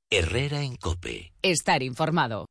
Herrera en COPE. Estar informado.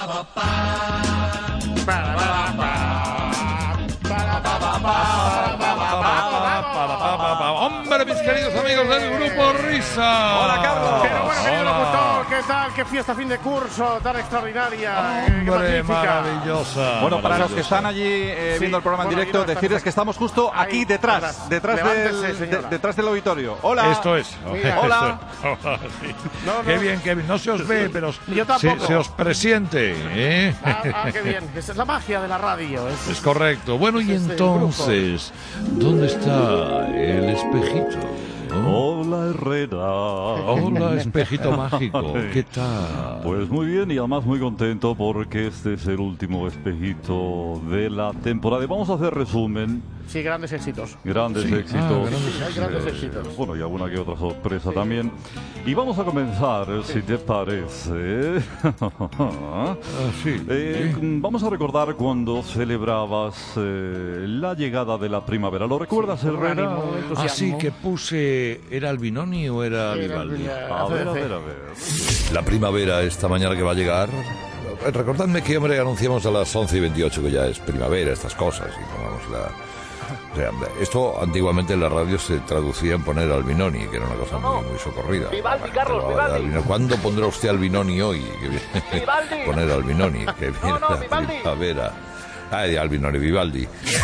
¡Hombre, mis queridos amigos del Grupo Risa! ¡Hola, Carlos! Pero bueno, querido Hola. locutor, ¿qué tal? ¿Qué fiesta fin de curso tan extraordinaria? ¡Qué ¡Hombre, magnífica! maravillosa! Bueno, para los que maravillosa. están allí Sí, viendo el programa en bueno, directo, aquí no decirles están- que estamos justo ahí, aquí detrás Levántese, señora. detrás del auditorio. Hola. Esto es. Mira. Hola. Hola, sí. No, no. Qué bien, qué bien. No se os ve, pero Yo tampoco. se os presiente, ¿eh? Qué bien. Esa es la magia de la radio. Es correcto. Bueno, y Es el entonces, ¿dónde está el espejito? Hola, Herrera. Hola, espejito mágico. ¿Qué tal? Pues muy bien y además muy contento porque este es el último espejito de la temporada. Y vamos a hacer resumen. Sí, grandes éxitos. Grandes Sí. éxitos. Grandes Hay grandes éxitos. Bueno, y alguna que otra sorpresa también. Y vamos a comenzar, si te parece. Sí. Vamos a recordar cuando celebrabas la llegada de la primavera. ¿Lo recuerdas, Herrera? Ánimo, entusiasmo. Así que puse... ¿Era Albinoni o era Vivaldi? A ver, a ver, a ver. La primavera esta mañana que va a llegar. Recordadme que, hombre, anunciamos a las 11:28 que ya es primavera, estas cosas. Y pongamos la... O sea, esto antiguamente en la radio se traducía en poner Albinoni, que era una cosa muy socorrida. Vivaldi, Carlos, Pero, Vivaldi. Albinoni, ¿cuándo pondrá usted Albinoni hoy? Que viene Vivaldi. poner Albinoni, que viene no, la Vivaldi. primavera. Ay, Albinoni, Vivaldi.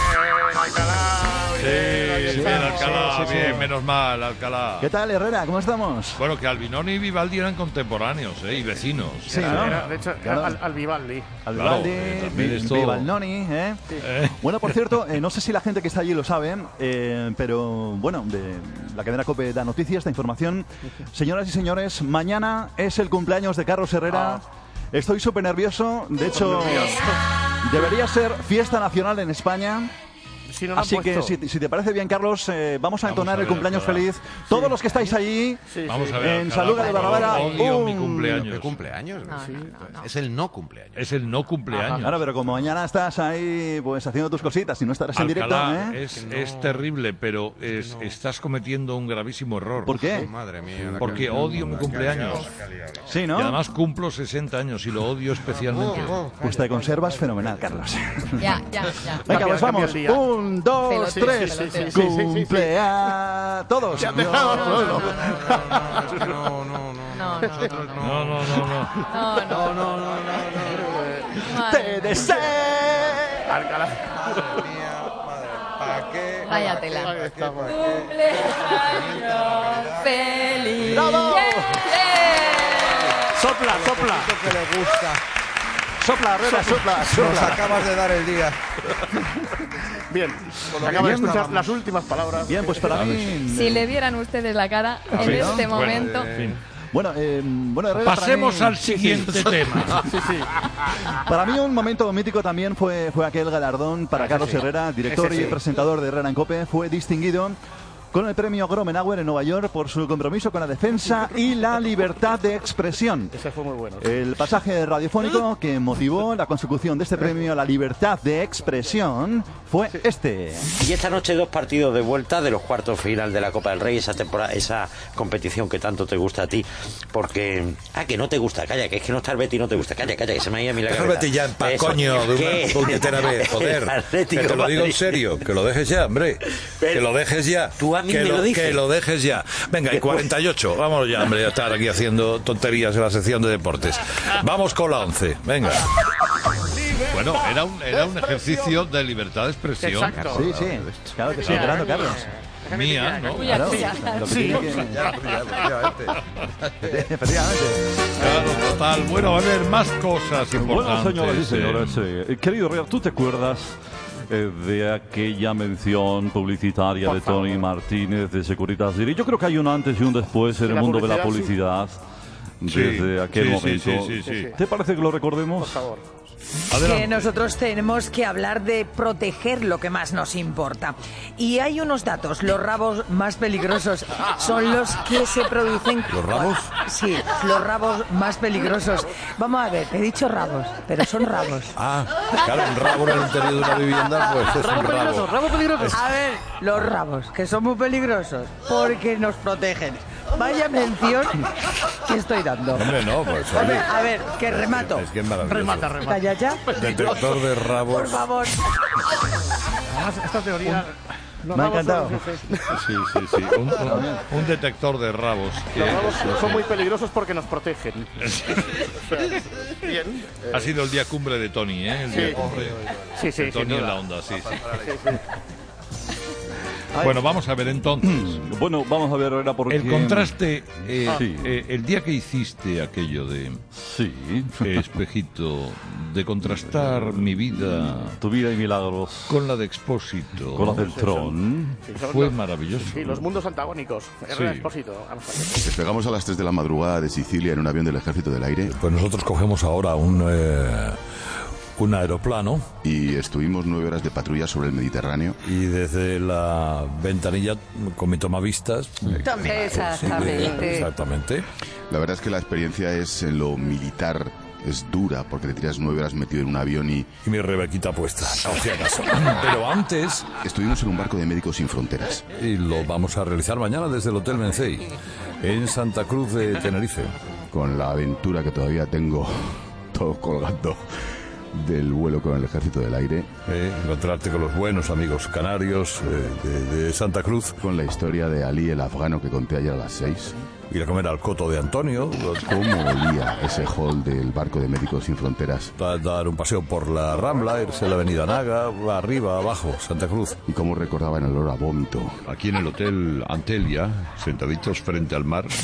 Sí, bien, Alcalá, bien, menos mal, Alcalá. ¿Qué tal, Herrera? ¿Cómo estamos? Bueno, que Albinoni y Vivaldi eran contemporáneos, y vecinos. Sí, ¿no? Era, de hecho, Claro. al Vivaldi. Al Claro, Vivaldi, también esto- Vivaldoni, ¿eh? Bueno, por cierto, no sé si la gente que está allí lo sabe, pero bueno, de la cadena COPE da noticias, da información. Señoras y señores, mañana es el cumpleaños de Carlos Herrera. Estoy súper nervioso, de hecho, debería ser fiesta nacional en España. Si no lo han Así que puesto. si te parece bien, Carlos, vamos a entonar a el ver, cumpleaños Alcalá. feliz. Todos los que estáis allí, Sí, Vamos sí. a ver, En Alcalá, Saluga de por favor, Barrabara, odio mi un- cumpleaños. ¿Qué cumpleaños? No, Sí, no, no, no. Es el no cumpleaños. Es el no cumpleaños. claro, pero como mañana estás ahí pues haciendo tus cositas y no estarás en directo, Alcalá, ¿eh? es terrible, pero estás cometiendo un gravísimo error. ¿Por qué? Madre mía. la Porque que- odio mi la que ha cumpleaños. liado. Sí, Y ¿no? además cumplo 60 años y lo odio especialmente. Pues te conservas fenomenal, Carlos. Ya. Venga, pues Cambia vamos. el día. 1, 2, Pelotero, 3. pelotero. Cumpleaños. Todos. Se han dejado No, solo. no, no, no. No, Nosotros no. no. Te deseo. Alcalá. Madre mía, madre. ¿Para qué? Vaya tela. ¿Para qué? ¿Para qué? Cumpleaños feliz. ¡Bravo! Sopla, sopla. Lo que le gusta. Sopla, Herrera, sopla, Nos sopla. acabas de dar el día. Bien. Acaba de bien, escuchar vamos. las últimas palabras. Bien, pues para mí... Si le vieran ustedes la cara en ver, este ¿no? momento. Bueno, Herrera, para Pasemos mí- al siguiente tema. Sí, sí. Para mí un momento mítico también fue aquel galardón para Carlos Herrera, director Ese sí. y presentador de Herrera en COPE. Fue distinguido con el premio Gromenauer en Nueva York por su compromiso con la defensa y la libertad de expresión. Ese fue muy bueno. El pasaje radiofónico que motivó la consecución de este premio a la libertad de expresión fue este. Y esta noche 2 partidos de vuelta de los cuartos final de la Copa del Rey, esa temporada, esa competición que tanto te gusta a ti, porque que no te gusta, calla, que es que no está el Betis, no te gusta, calla, que se me ha ido a mí la Déjame cabeza. vete ya en paz, Eso, coño, de que una puñetera vez, joder. el Atlético Que te lo digo en Madrid- serio, que lo dejes ya, hombre. Que lo dejes ya. Tú a mí que me lo dices. Que lo dejes ya. Venga, y 48. Vámonos ya, hombre, a estar aquí haciendo tonterías en la sección de deportes. Vamos con la 11. Venga. Bueno, era un ejercicio de libertad de expresión. Exacto. Sí, sí, claro que sí, Fernando Carlos. Mía, ¿no? Uy, Claro, ya. lo que tiene que... Efectivamente. Claro, total. Bueno, va a haber más cosas Bueno, importantes. señoras y señores, querido Herrera, ¿tú te acuerdas de aquella mención publicitaria Por de Tony favor. Martínez de Securitas Direct? Yo creo que hay un antes y un después en el la mundo de la publicidad, publicidad desde aquel sí, momento. sí. ¿Te parece que lo recordemos? Por favor. Que nosotros tenemos que hablar de proteger lo que más nos importa. Y hay unos datos. Los rabos más peligrosos son los que se producen... ¿Los rabos? Sí, los rabos más peligrosos. Vamos a ver, he dicho rabos, pero son rabos. Ah, claro, un rabo en el interior de una vivienda, pues es un rabo. Rabo peligroso. A ver, los rabos, que son muy peligrosos, porque nos protegen. Vaya mención que estoy dando. Hombre, no, pues Hombre, oye, a ver, que remato. es que es maravilloso. Calla ya. Detector de rabos. Por favor. Además, esta teoría... los Me ha rabos encantado. Sí. Un detector de rabos. Los rabos son muy peligrosos porque nos protegen. Bien. Ha sido el día cumbre de Tony, ¿eh? El Sí. día cumbre Sí, de sin Tony en duda. la onda, sí. Bueno, vamos a ver entonces. Bueno, vamos a ver ahora porque... El contraste, Sí. el día que hiciste aquello de Sí. Espejito, de contrastar mi vida Tu vida y milagros con la de Expósito, con las del Tron. Sí, son fue los- maravilloso. Sí, los mundos antagónicos. Herrera Expósito. Vamos a ver. Despegamos a las 3 de la madrugada de Sicilia en un avión del Ejército del Aire Pues nosotros cogemos ahora un aeroplano y estuvimos 9 horas de patrulla sobre el Mediterráneo. y desde la ventanilla con mi tomavistas. Exactamente. La verdad es que la experiencia es en lo militar, es dura porque te tiras 9 horas metido en un avión y Y mi rebequita puesta, no si acaso. Pero antes, estuvimos en un barco de Médicos Sin Fronteras. y lo vamos a realizar mañana desde el Hotel Mencey, en Santa Cruz de Tenerife. Con la aventura que todavía tengo todo colgando del vuelo con el Ejército del Aire, Encontrarte con los buenos amigos canarios de Santa Cruz. con la historia de Ali el afgano que conté ayer a las 6. Ir a comer al coto de Antonio. Cómo olía ese hall del barco de Médicos Sin Fronteras Dar un paseo por la Rambla, irse a la Avenida Naga, arriba, abajo, Santa Cruz. y cómo recordaba el olor a vómito. Aquí en el Hotel Antelia, sentaditos frente al mar.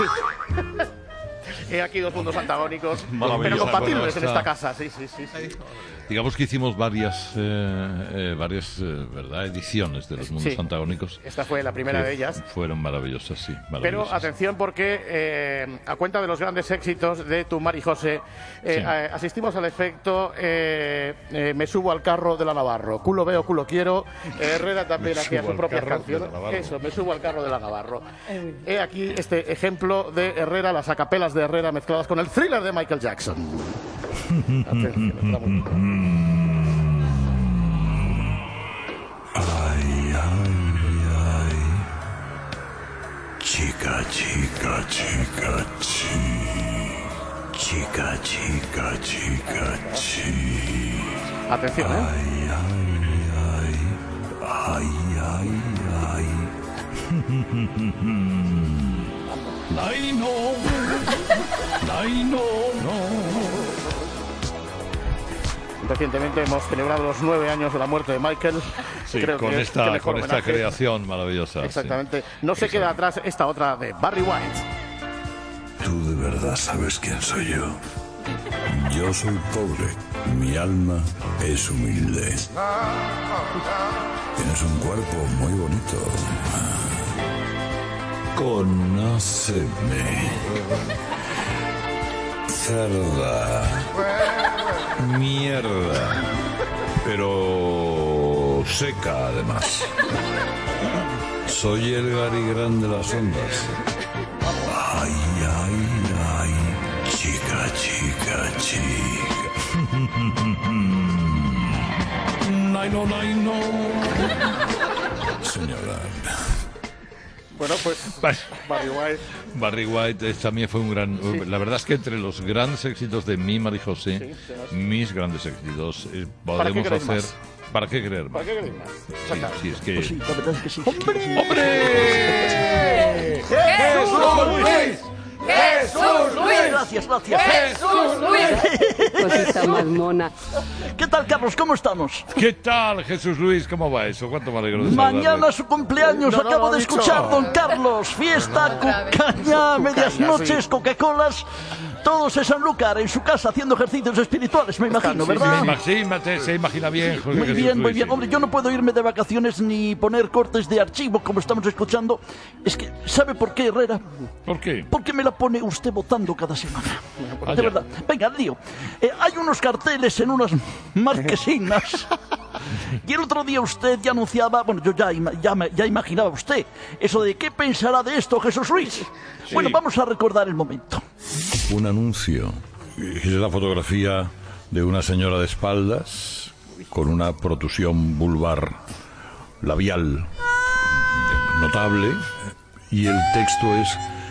He aquí dos mundos antagónicos, Maravilloso. pero compatibles Bueno, en está- esta casa. Sí. Digamos que hicimos varias ¿verdad? ediciones de los mundos Sí. antagónicos. Esta fue la primera que de ellas. Fueron maravillosas, sí. Pero maravillosas. atención porque a cuenta de los grandes éxitos de tu Mari José, asistimos al efecto Me subo al carro de la Navarro. Culo veo, culo quiero. Herrera también Me hacía subo su al propia carro canción. de la Navarro. Eso, Me subo al carro de la Navarro. He aquí este ejemplo de Herrera, las acapelas de Herrera mezcladas con el Thriller de Michael Jackson. Atención, está muy bien. Ay, ay, ay. Chica, chica, chica, chica, chica, chica, chica. Atención, ¿eh? Ay, ay, ay. Ay, ay, ¡Ay, no! ¡Ay, no! Recientemente hemos celebrado los 9 años de la muerte de Michael. Sí, Creo con que esta, qué mejor con esta homenaje. creación maravillosa. sí. Exactamente. No se queda atrás esta otra de Barry White. ¿Tú de verdad sabes quién soy yo? Yo soy pobre, mi alma es humilde. Tienes un cuerpo muy bonito. Conóceme. Cerda. Mierda. Pero seca, además. Soy el Gary Grant de las ondas. Ay, ay, ay. Chica, chica, chica. Ay, no. Señora. Bueno, pues Barry White. Barry White también fue un gran... La verdad es que entre los grandes éxitos de mi Mari José, mis grandes éxitos, ¿Para qué podemos queréis hacer... más? ¿Para qué creer más? ¿Para qué queréis más? Sí, es que... Sí, la verdad es que sí. ¡Hombre! ¡Jesús Luis! ¡Jesús Luis! Gracias, gracias. ¡Jesús Luis! Cosita más mona. ¿Qué tal, Carlos? ¿Cómo estamos? ¿Qué tal, Jesús Luis? ¿Cómo va eso? ¿Cuánto me alegro de Mañana saludarle? su cumpleaños, No, no, acabo lo ha de dicho. escuchar, don Carlos. Fiesta, cucaña, medias Cucaña, noches, sí. Coca-Colas. Todos en Sanlúcar, en su casa, haciendo ejercicios espirituales, me imagino, sí, ¿verdad? Se imagina bien, Jorge Muy Jesús bien, muy Luis, bien. sí. Hombre, yo no puedo irme de vacaciones ni poner cortes de archivo como estamos escuchando. Es que, ¿sabe por qué, Herrera? ¿Por qué? Porque me la pone usted votando cada semana. Vaya. De verdad. Venga, lío. Hay unos carteles en unas marquesinas. Y el otro día usted ya anunciaba, bueno, yo ya imaginaba usted, eso de qué pensará de esto Jesús Luis. Sí. Bueno, vamos a recordar el momento. Un anuncio. Es la fotografía de una señora de espaldas con una protusión vulvar labial notable y el texto es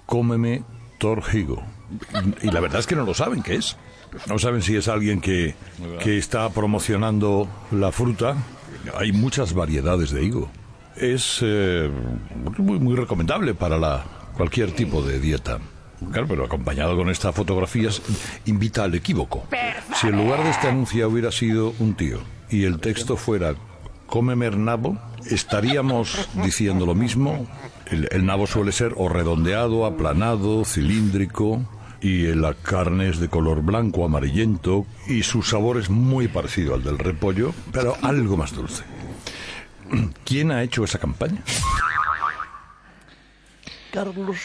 Cómeme Torhigo. Y la verdad es que no lo saben qué es. No saben si es alguien que está promocionando la fruta. Hay muchas variedades de higo. Es muy recomendable para cualquier tipo de dieta. Claro, pero acompañado con estas fotografías invita al equívoco. Si en lugar de este anuncio hubiera sido un tío y el texto fuera cómeme el nabo, estaríamos diciendo lo mismo. El nabo suele ser o redondeado, aplanado, cilíndrico, y la carne es de color blanco, amarillento, y su sabor es muy parecido al del repollo, pero algo más dulce. ¿Quién ha hecho esa campaña? Carlos.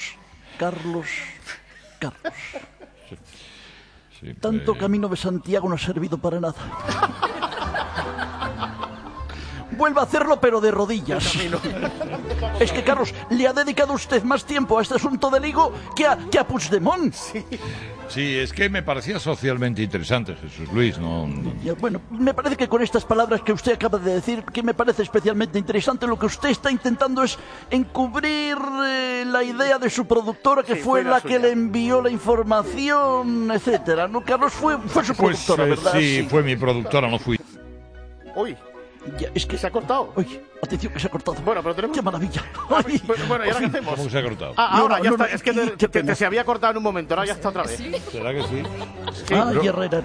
Tanto camino de Santiago no ha servido para nada. Vuelva a hacerlo, pero de rodillas. Es que, Carlos, le ha dedicado usted más tiempo a este asunto del higo que a Puigdemont. Sí, es que me parecía socialmente interesante, Jesús Luis, ¿no? Ya, bueno, me parece que con estas palabras que usted acaba de decir, que me parece especialmente interesante, lo que usted está intentando es encubrir la idea de su productora, que fue la que le envió la información, etcétera. ¿No, Carlos? Fue su productora, ¿verdad? Sí, fue mi productora, no fui. Uy. Ya, es que se ha cortado. Uy, atención, que se ha cortado. Bueno, pero tenemos... ¡Qué maravilla! Ay, bueno, ¿y ahora qué hacemos? ¿Cómo se ha cortado? Ahora ya está. Es que se había cortado en un momento, ahora ya está otra vez. ¿Sí? ¿Será que sí? Ay, Herrera.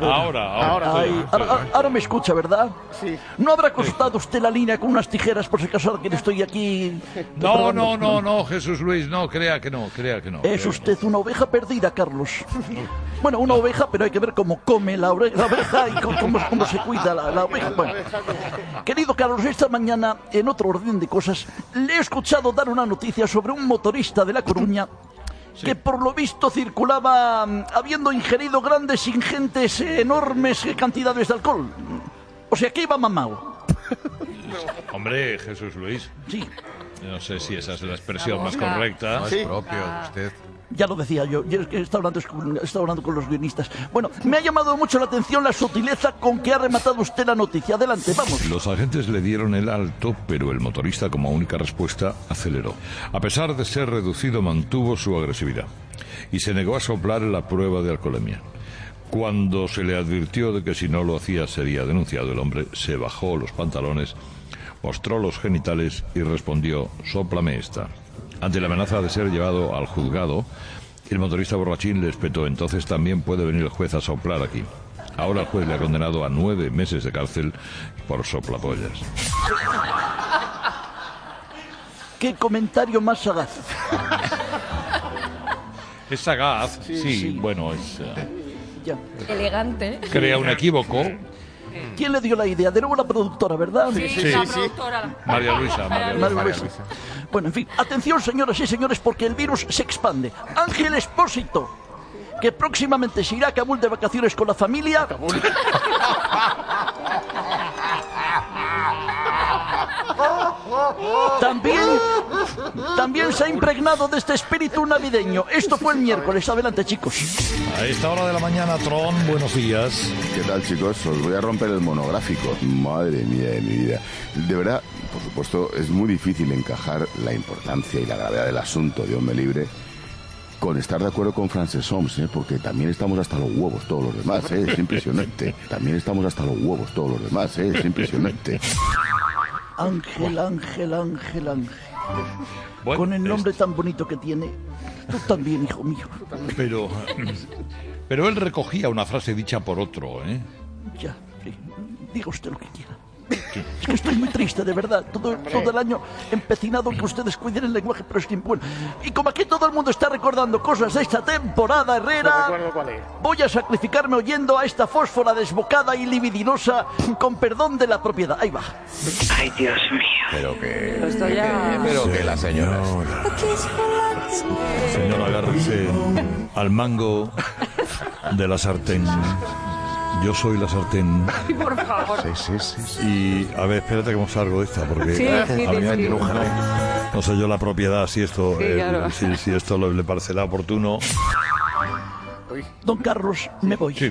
Ahora me escucha, ¿verdad? Sí. ¿No habrá cortado usted la línea con unas tijeras por si acaso alguien estoy aquí? No, Jesús Luis, no, crea que no. Es usted una oveja perdida, Carlos. Bueno, una oveja, pero hay que ver cómo come la oveja y cómo se cuida la oveja. Bueno, querido Carlos, esta mañana, en otro orden de cosas, le he escuchado dar una noticia sobre un motorista de La Coruña que por lo visto circulaba habiendo ingerido ingentes, enormes cantidades de alcohol. O sea, que iba mamao. Hombre, Jesús Luis. Sí. No sé si esa es la expresión más correcta. No es propio, usted. Ya lo decía yo es que estaba hablando con los guionistas. Bueno, me ha llamado mucho la atención la sutileza con que ha rematado usted la noticia. Adelante, vamos. Los agentes le dieron el alto, pero el motorista, como única respuesta, aceleró. A pesar de ser reducido, mantuvo su agresividad y se negó a soplar la prueba de alcoholemia. Cuando se le advirtió de que si no lo hacía sería denunciado, el hombre se bajó los pantalones, mostró los genitales y respondió: sóplame esta. Ante la amenaza de ser llevado al juzgado, el motorista borrachín le espetó: entonces también puede venir el juez a soplar aquí. Ahora el juez le ha condenado a 9 meses de cárcel por soplapollas. ¡Qué comentario más sagaz! Es sagaz, sí. Bueno, es... Ya. Elegante. Crea un equívoco. ¿Quién le dio la idea? De nuevo la productora, ¿verdad? Sí. La productora. María Luisa. Bueno, en fin, atención, señoras y señores, porque el virus se expande. Ángel Expósito, que próximamente se irá a Kabul de vacaciones con la familia. También se ha impregnado de este espíritu navideño. Esto fue el miércoles. Adelante, chicos. A esta hora de la mañana, Tron, buenos días. ¿Qué tal, chicos? Os voy a romper el monográfico. Madre mía de mi vida. De verdad, por supuesto, es muy difícil encajar la importancia y la gravedad del asunto de Hombre Libre con estar de acuerdo con Frances Homs, porque también estamos hasta los huevos todos los demás, es impresionante. También estamos hasta los huevos todos los demás, es impresionante. Ángel. Bueno, con el nombre tan bonito que tiene. Tú también, hijo mío. Pero él recogía una frase dicha por otro, ¿eh? Ya, sí. Diga usted lo que quiera. Es que estoy muy triste, de verdad. Todo el año empecinado en que ustedes cuiden el lenguaje, pero es que, bueno. Y como aquí todo el mundo está recordando cosas de esta temporada, Herrera, voy a sacrificarme oyendo a esta fósfora desbocada y libidinosa, con perdón de la propiedad. Ahí va. Ay, Dios mío. Pero que... Esto ya... Pero que la señora... Señora, agárrese al mango de la sartén. Yo soy la sartén. Ay, por favor. Sí. Y, a ver, espérate que me salgo de esta, porque sí. No sé yo la propiedad, si esto, claro. si esto le parecerá oportuno. Don Carlos, me voy. Sí.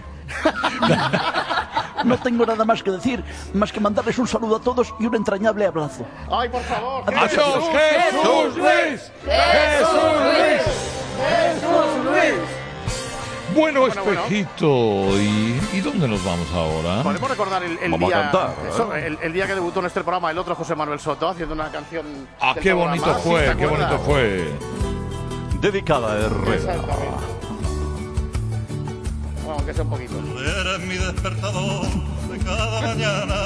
No tengo nada más que decir, más que mandarles un saludo a todos y un entrañable abrazo. ¡Ay, por favor! Adiós, Jesús Luis. ¡Jesús Luis! Jesús Luis. Bueno, espejito, ¿y dónde nos vamos ahora? Podemos recordar el Vamos día, a cantar, el día que debutó en este programa el otro José Manuel Soto haciendo una canción. Ah, del qué programa. bonito ¿Sí, fue, te qué acuerdas? bonito fue. Dedicada a Herrera. Vamos, que sea un poquito. Eres mi despertador de cada mañana.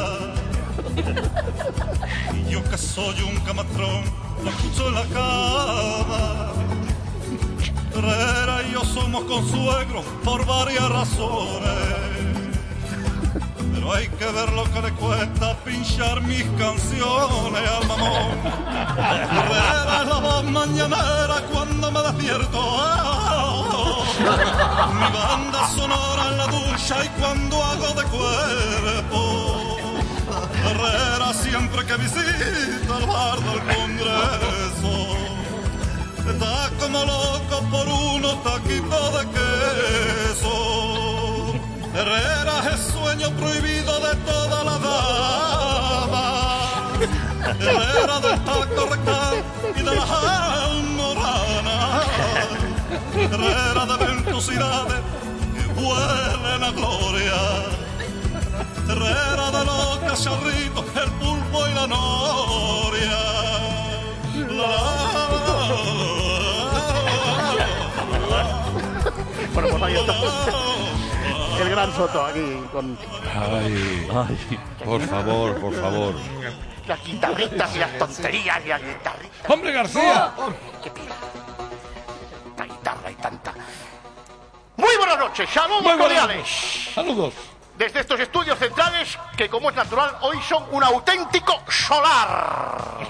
Y yo que soy un camatrón, lo escucho en la cama. Herrera y yo somos consuegros por varias razones. Pero hay que ver lo que le cuesta pinchar mis canciones al mamón. Herrera es la voz mañanera cuando me despierto. Mi banda sonora en la ducha y cuando hago de cuerpo. Herrera siempre que visita el bar del Congreso. Está como loco por unos taquitos de queso. Herrera es sueño prohibido de toda la dama. Herrera del taco rectal y de las almoranas. Herrera de ventosidades que huelen a gloria. Herrera de los cacharritos, el pulpo y la noria. Bueno, pues ahí está. El gran Soto aquí con. Ay, por favor, por favor. Las guitarritas y las tonterías y las guitarritas. ¡Hombre, García! ¡Qué pena! Tanta guitarra y tanta. Muy buenas noches, saludos Muy buenas cordiales. noches. Saludos. Desde estos estudios centrales, que como es natural, hoy son un auténtico solar.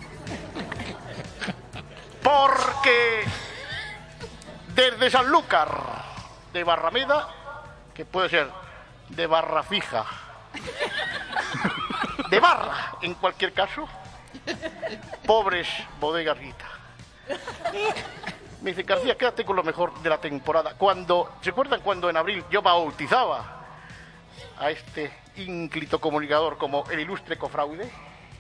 Porque desde Sanlúcar de Barrameda, que puede ser de Barra Fija, de Barra en cualquier caso, pobres bodegas Guita. Me dice, García, quédate con lo mejor de la temporada. ¿Se acuerdan cuando en abril yo bautizaba a este ínclito comunicador como el ilustre cofraude?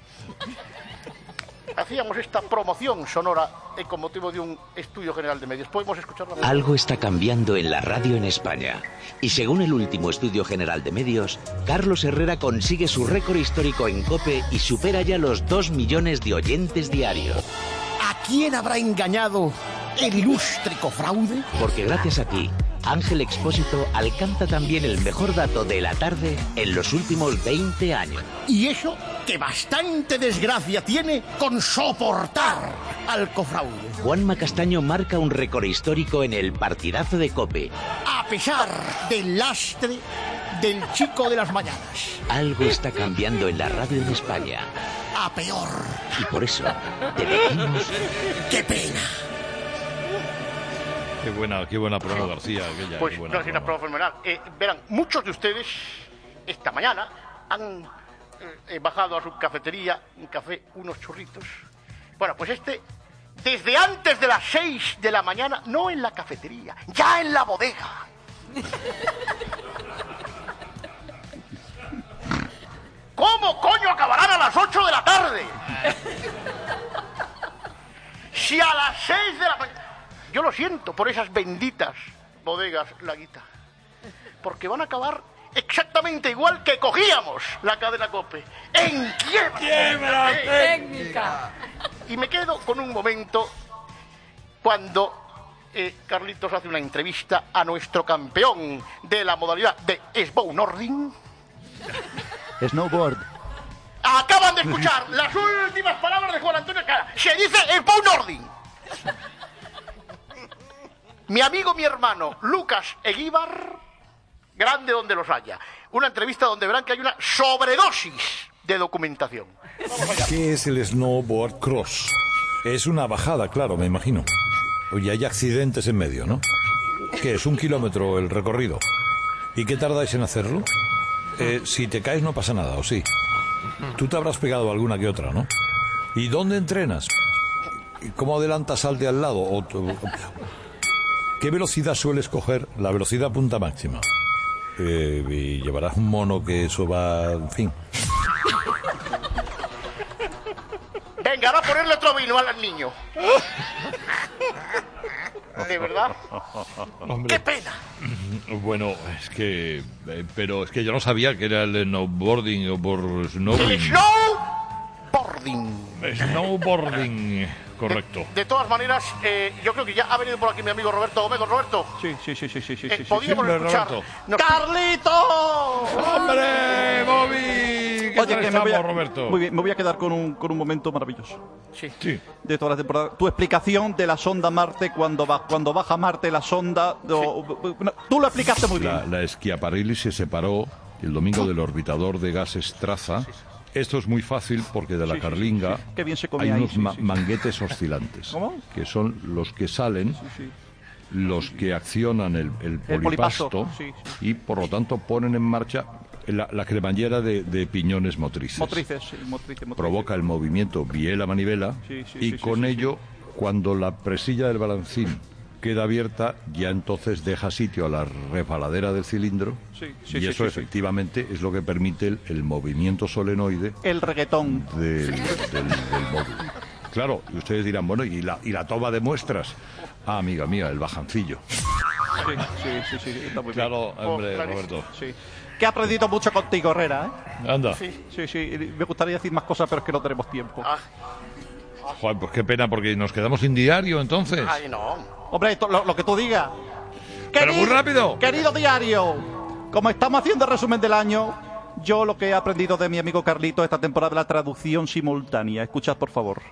Hacíamos esta promoción sonora con motivo de un estudio general de medios. ¿Podemos escucharla? Algo está cambiando en la radio en España. Y según el último estudio general de medios, Carlos Herrera consigue su récord histórico en COPE y supera ya los 2 millones de oyentes diarios. ¿A quién habrá engañado el ilustre cofraude? Porque gracias a ti, Ángel Expósito alcanza también el mejor dato de la tarde en los últimos 20 años. Y eso que bastante desgracia tiene con soportar al cofraude. Juanma Castaño marca un récord histórico en el partidazo de COPE. A pesar del lastre del chico de las mañanas. Algo está cambiando en la radio en España. A peor. Y por eso te decimos... ¡Qué pena! Qué buena prueba, García. Aquella, pues buena no, es una prueba fenomenal. Verán, muchos de ustedes esta mañana han bajado a su cafetería, un café, unos churritos. Bueno, pues desde antes de las 6 de la mañana, no en la cafetería, ya en la bodega. ¿Cómo coño acabarán a las 8 de la tarde? Si a las 6 de la mañana... Yo lo siento por esas benditas bodegas Laguita, porque van a acabar exactamente igual que cogíamos la cadena COPE, en quiebra técnica. Y me quedo con un momento cuando Carlitos hace una entrevista a nuestro campeón de la modalidad de snowboarding. Snowboard. Acaban de escuchar las últimas palabras de Juan Antonio Cara. Se dice snowboarding. Mi amigo, mi hermano, Lucas Eguíbar, grande donde los haya. Una entrevista donde verán que hay una sobredosis de documentación. ¿Qué es el snowboard cross? Es una bajada, claro, me imagino. Oye, hay accidentes en medio, ¿no? ¿Qué es? 1 kilómetro el recorrido. ¿Y qué tardáis en hacerlo? Si te caes no pasa nada, ¿o sí? Tú te habrás pegado alguna que otra, ¿no? ¿Y dónde entrenas? ¿Cómo adelantas al de al lado? ¿Qué velocidad sueles coger? La velocidad punta máxima. Y llevarás un mono que eso va... En fin. Venga, ahora a ponerle otro vino al niño. De verdad. Hombre. ¡Qué pena! Bueno, es que... pero es que yo no sabía que era el snowboarding o por snowing. Snowboarding, correcto. De todas maneras, yo creo que ya ha venido por aquí mi amigo Roberto Gómez. Roberto. Sí. Podíamos Sí, escuchar. Roberto. ¡Carlito! ¡Hombre, Bobby! ¿Qué tal estamos, Roberto? Muy bien, me voy a quedar con un momento maravilloso. Sí. De toda la temporada. Tu explicación de la sonda Marte cuando baja Marte la sonda. Tú lo explicaste muy bien. La Schiaparelli se separó el domingo del orbitador de gases Traza. Esto es muy fácil porque de la carlinga Qué bien se hay comía ahí, unos manguetes oscilantes, ¿Cómo? que son los que salen, los que accionan el polipasto sí. y por lo tanto ponen en marcha la cremallera de piñones motrices. Motrices. Provoca el movimiento biela-manivela y con ello, cuando la presilla del balancín queda abierta, ya entonces deja sitio a la resbaladera del cilindro y eso efectivamente es lo que permite el movimiento solenoide. El reggaetón. Del módulo. Claro, y ustedes dirán, bueno, ¿y la toma de muestras? Ah, amiga mía, el bajancillo. Sí, está muy claro, bien. hombre, Roberto. Sí. Que he aprendido mucho contigo, Herrera, ¿eh? Anda. Sí. Me gustaría decir más cosas, pero es que no tenemos tiempo. Joder, pues qué pena, porque nos quedamos sin diario, entonces. Ay, no. Hombre, lo que tú digas. Pero muy rápido. Querido diario, como estamos haciendo el resumen del año, yo lo que he aprendido de mi amigo Carlito esta temporada es la traducción simultánea. Escuchad, por favor.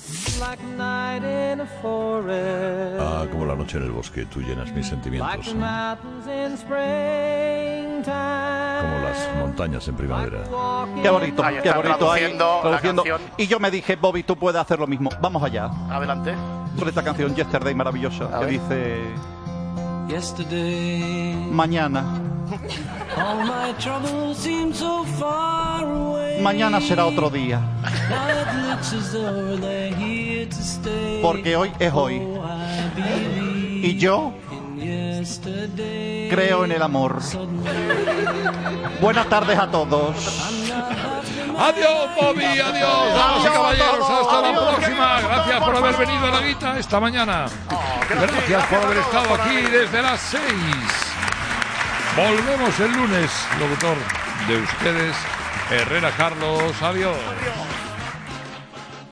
Ah, como la noche en el bosque, tú llenas mis sentimientos. Como las montañas en primavera. Qué bonito, Ahí qué está, bonito ahí, traduciendo la traduciendo. canción. Y yo me dije, Bobby, tú puedes hacer lo mismo. Vamos allá. Adelante. Con esta canción Yesterday maravillosa que dice: mañana. Mañana será otro día. Porque hoy es hoy. Y yo creo en el amor. Buenas tardes a todos. Adiós, Bobby, adiós, damas y caballeros, hasta la próxima. Gracias por haber venido a la guita esta mañana. Gracias por haber estado aquí desde las 6. Volvemos el lunes, locutor de ustedes, Herrera Carlos. Adiós.